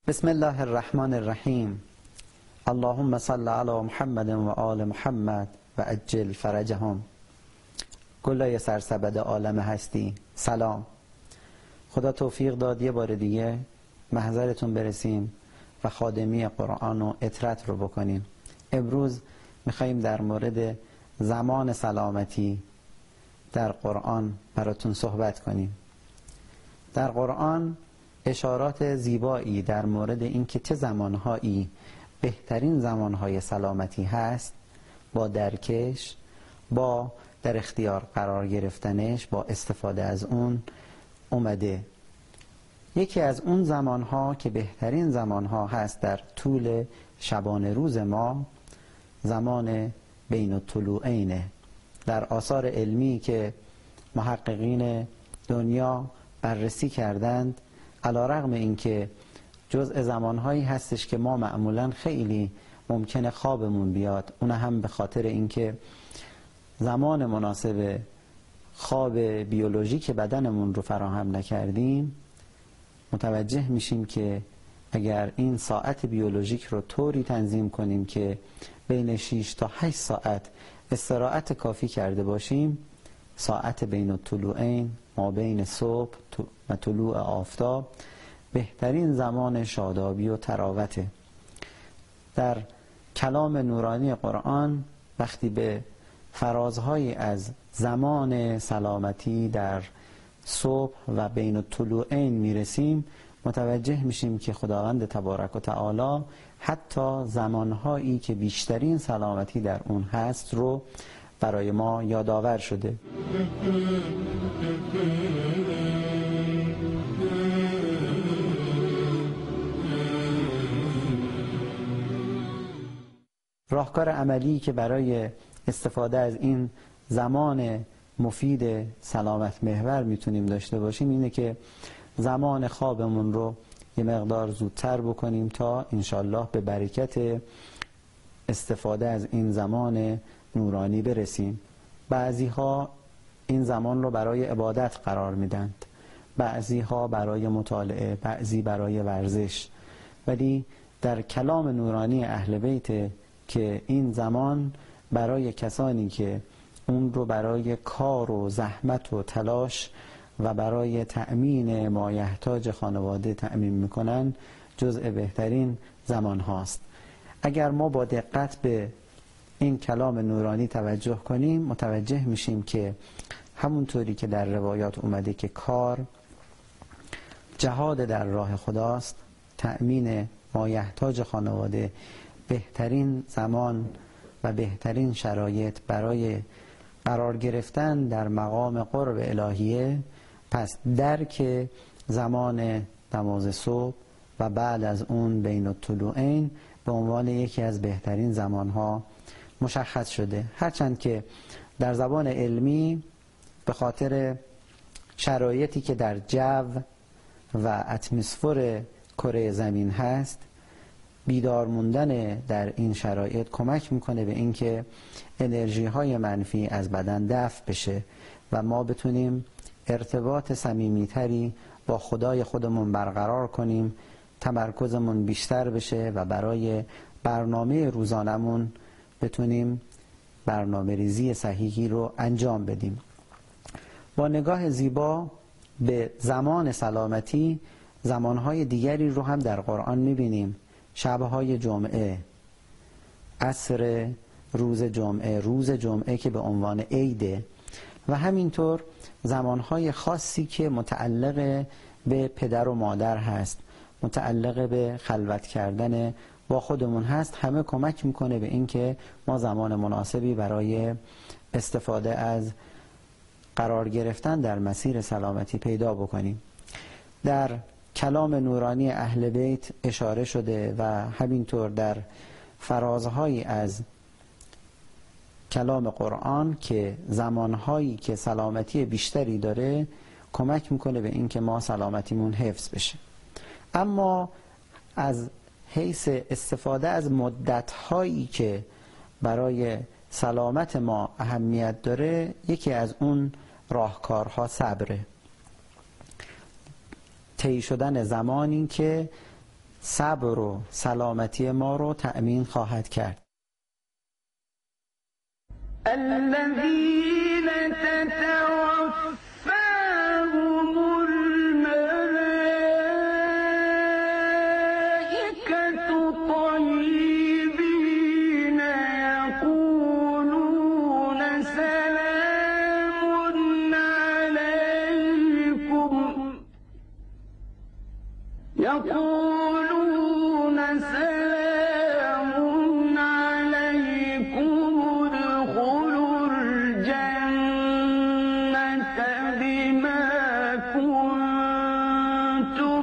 بسم الله الرحمن الرحیم. اللهم صل علی محمد و آل محمد و عجل فرجهم. گلای سرسبد عالم هستی، سلام. خدا توفیق داد یه بار دیگه محضرتون برسیم و خادمی قرآن و اطرت رو بکنیم. امروز میخواییم در مورد زمان سلامتی در قرآن براتون صحبت کنیم. در قرآن اشارات زیبایی در مورد اینکه چه زمانهایی بهترین زمانهای سلامتی هست با درکش، با در اختیار قرار گرفتنش، با استفاده از اون اومده. یکی از اون زمانها که بهترین زمانها هست در طول شبانه روز ما، زمان بین الطلوعینه. در آثار علمی که محققین دنیا بررسی کردند، علی‌رغم اینکه جزء زمانهایی هستش که ما معمولا خیلی ممکنه خوابمون بیاد، اون هم به خاطر اینکه زمان مناسب خواب بیولوژیک بدنمون رو فراهم نکردیم، متوجه میشیم که اگر این ساعت بیولوژیک رو طوری تنظیم کنیم که بین 6 تا 8 ساعت استراحت کافی کرده باشیم، ساعت بین الطلوعین، ما بین صبح و طلوع آفتاب، بهترین زمان شادابی و تراوته. در کلام نورانی قرآن وقتی به فرازهایی از زمان سلامتی در صبح و بین الطلوعین میرسیم، متوجه میشیم که خداوند تبارک و تعالی حتی زمانهایی که بیشترین سلامتی در اون هست رو برای ما یادآور شده. راهکار عملی که برای استفاده از این زمان مفید سلامت محور میتونیم داشته باشیم اینه که زمان خوابمون رو یه مقدار زودتر بکنیم تا انشالله به برکت استفاده از این زمان نورانی برسیم. بعضی ها این زمان رو برای عبادت قرار میدند، بعضی ها برای مطالعه، بعضی برای ورزش، ولی در کلام نورانی اهل بیت که این زمان برای کسانی که اون رو برای کار و زحمت و تلاش و برای تأمین مایحتاج خانواده تأمین میکنن جزء بهترین زمان هاست. اگر ما با دقت به این کلام نورانی توجه کنیم، متوجه میشیم که همونطوری که در روایات اومده که کار جهاد در راه خداست، تأمین مایحتاج خانواده بهترین زمان و بهترین شرایط برای قرار گرفتن در مقام قرب الهیه. پس درک زمان نماز صبح و بعد از اون بین الطلوعین به عنوان یکی از بهترین زمانها مشخص شده، هرچند که در زبان علمی به خاطر شرایطی که در جو و اتمسفر کره زمین هست، بیدار موندن در این شرایط کمک میکنه به اینکه انرژی های منفی از بدن دفع بشه و ما بتونیم ارتباط صمیمیتری با خدای خودمون برقرار کنیم، تمرکزمون بیشتر بشه و برای برنامه روزانمون بتونیم برنامه ریزی صحیحی رو انجام بدیم. با نگاه زیبا به زمان سلامتی، زمانهای دیگری رو هم در قرآن میبینیم. شبهای جمعه، عصر روز جمعه، روز جمعه که به عنوان عیده، و همینطور زمانهای خاصی که متعلق به پدر و مادر هست، متعلق به خلوت کردن با خودمون هست، همه کمک میکنه به اینکه ما زمان مناسبی برای استفاده از قرار گرفتن در مسیر سلامتی پیدا بکنیم. در کلام نورانی اهل بیت اشاره شده و همینطور در فرازهایی از کلام قرآن که زمانهایی که سلامتی بیشتری داره کمک میکنه به اینکه ما سلامتیمون حفظ بشه. اما از حیث استفاده از مدتهایی که برای سلامت ما اهمیت داره، یکی از اون راهکارها صبره. طی شدن زمانی که صبر و سلامتی ما رو تأمین خواهد کرد. الذين تتوفاهم الملائكة طيبين يقولون سلام عليكم ادخلوا الجنة بما كنتم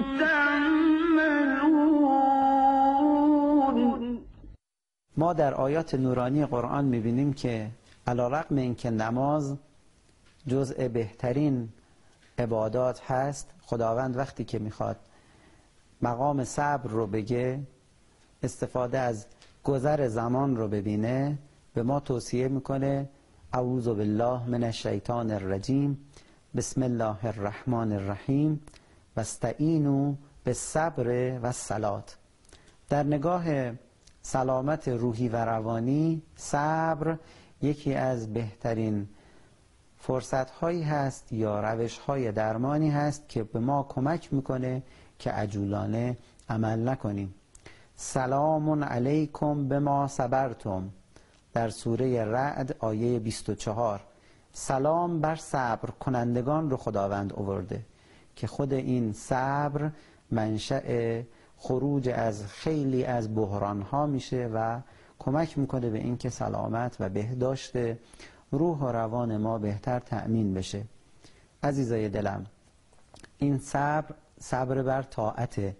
تعملون. ما در آیات نورانی قرآن می‌بینیم که علی‌رغم اینکه نماز جزء بهترین عبادات هست، خداوند وقتی که میخواد مقام صبر رو بگه، استفاده از گذر زمان رو ببینه، به ما توصیه میکنه اعوذ بالله من الشیطان الرجیم بسم الله الرحمن الرحیم واستعینوا بالصبر والصلاة. در نگاه سلامت روحی و روانی، صبر یکی از بهترین فرصت هایی هست یا روش های درمانی هست که به ما کمک میکنه که عجولانه عمل نکنیم. سلام علیکم بما صبرتم در سوره رعد آیه 24. سلام بر صبر کنندگان رو خداوند آورده که خود این صبر منشأ خروج از خیلی از بحران ها میشه و کمک میکنه به اینکه سلامت و بهداشت روح و روان ما بهتر تأمین بشه. عزیزای دلم، این صبر بر طاعت،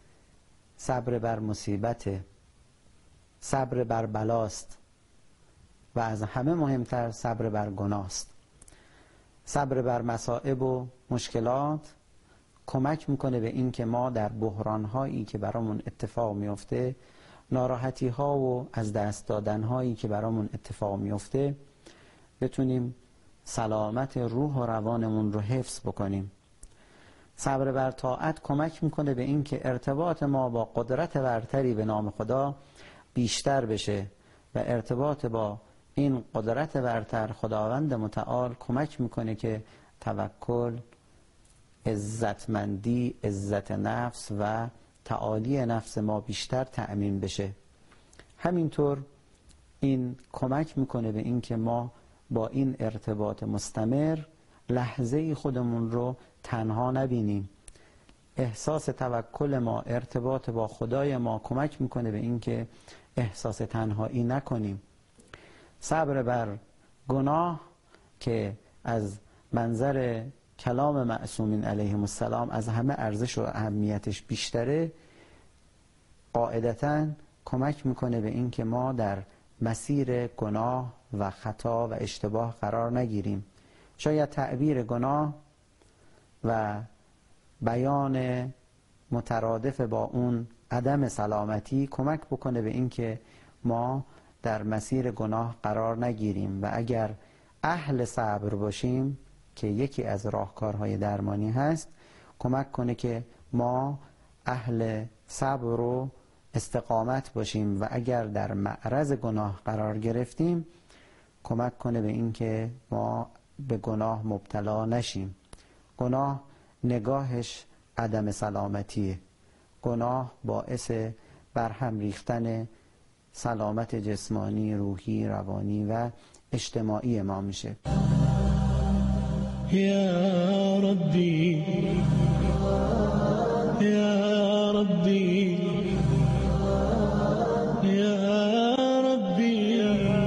صبر بر مصیبت، صبر بر بلاست و از همه مهمتر صبر بر گناست. صبر بر مصائب و مشکلات کمک میکنه به این که ما در بحران‌هایی که برامون اتفاق میفته، ناراحتی‌ها و از دست دادن‌هایی که برامون اتفاق میفته، بتونیم سلامت روح و روانمون رو حفظ بکنیم. صبر بر طاعت کمک میکنه به این که ارتباط ما با قدرت برتری به نام خدا بیشتر بشه و ارتباط با این قدرت برتر خداوند متعال کمک میکنه که توکل، عزتمندی، عزت نفس و تعالی نفس ما بیشتر تأمین بشه. همینطور این کمک میکنه به این که ما با این ارتباط مستمر لحظه خودمون رو تنها نبینیم. احساس توکل ما، ارتباط با خدای ما کمک میکنه به این که احساس تنهایی نکنیم. صبر بر گناه که از منظر کلام معصومین علیهم السلام از همه ارزش و اهمیتش بیشتره، قاعدتاً کمک میکنه به این که ما در مسیر گناه و خطا و اشتباه قرار نگیریم. شاید تعبیر گناه و بیان مترادف با اون عدم سلامتی کمک بکنه به این که ما در مسیر گناه قرار نگیریم و اگر اهل صبر باشیم که یکی از راهکارهای درمانی هست، کمک کنه که ما اهل صبر و استقامت باشیم و اگر در معرض گناه قرار گرفتیم کمک کنه به این که ما به گناه مبتلا نشیم. گناه نگاهش عدم سلامتیه. گناه باعث برهم ریختن سلامت جسمانی، روحی، روانی و اجتماعی ما میشه. یا ربی یا ربی یا ربی.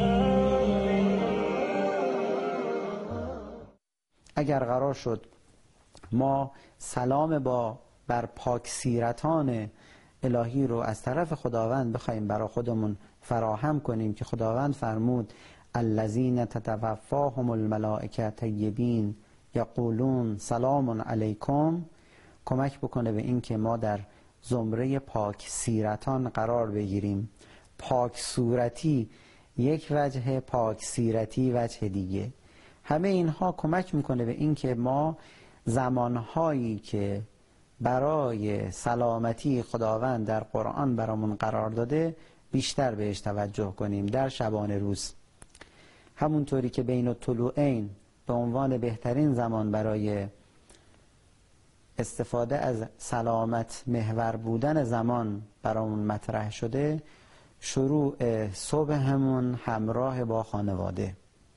اگر قرار شد ما سلام بر پاک سیرتان الهی رو از طرف خداوند بخوایم برای خودمون فراهم کنیم که خداوند فرمود الذین تتوفاهم الملائکه طیبین یقولون سلام علیکم، کمک بکنه به این که ما در زمره پاک سیرتان قرار بگیریم. پاک صورتی یک وجه، پاک سیرتی وجه دیگه. همه اینها کمک میکنه به این که ما زمانهایی که برای سلامتی خداوند در قرآن برامون قرار داده بیشتر بهش توجه کنیم در شبانه روز. همونطوری که بین الطلوعین به عنوان بهترین زمان برای استفاده از سلامت محور بودن زمان برامون مطرح شده، شروع صبح همون همراه با خانواده،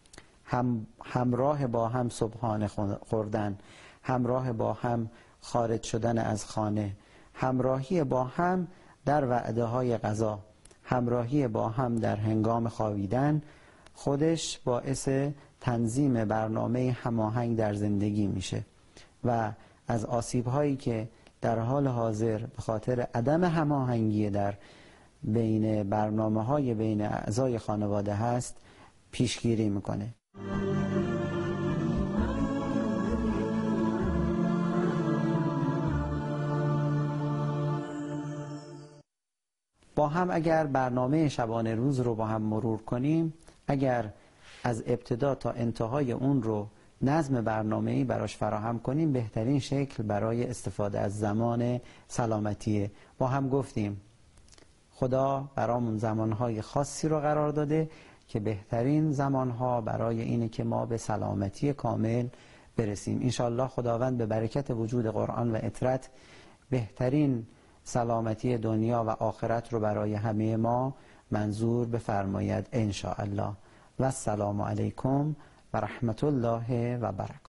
همراه با هم صبحانه خوردن، همراه با هم خارج شدن از خانه، همراهی با هم در وعده های غذا، همراهی با هم در هنگام خوابیدن، خودش باعث تنظیم برنامه هماهنگ در زندگی میشه و از آسیب هایی که در حال حاضر به خاطر عدم هماهنگی در بین برنامه های بین اعضای خانواده هست پیشگیری میکنه. با هم اگر برنامه شبانه روز رو با هم مرور کنیم، اگر از ابتدا تا انتهای اون رو نظم برنامه‌ای براش فراهم کنیم، بهترین شکل برای استفاده از زمان سلامتیه. با هم گفتیم خدا برامون زمانهای خاصی رو قرار داده که بهترین زمانها برای اینه که ما به سلامتی کامل برسیم. انشالله خداوند به برکت وجود قرآن و اطرت بهترین سلامتی دنیا و آخرت رو برای همه ما منظور بفرماید انشاءالله. و السلام علیکم و رحمت الله و برکاته.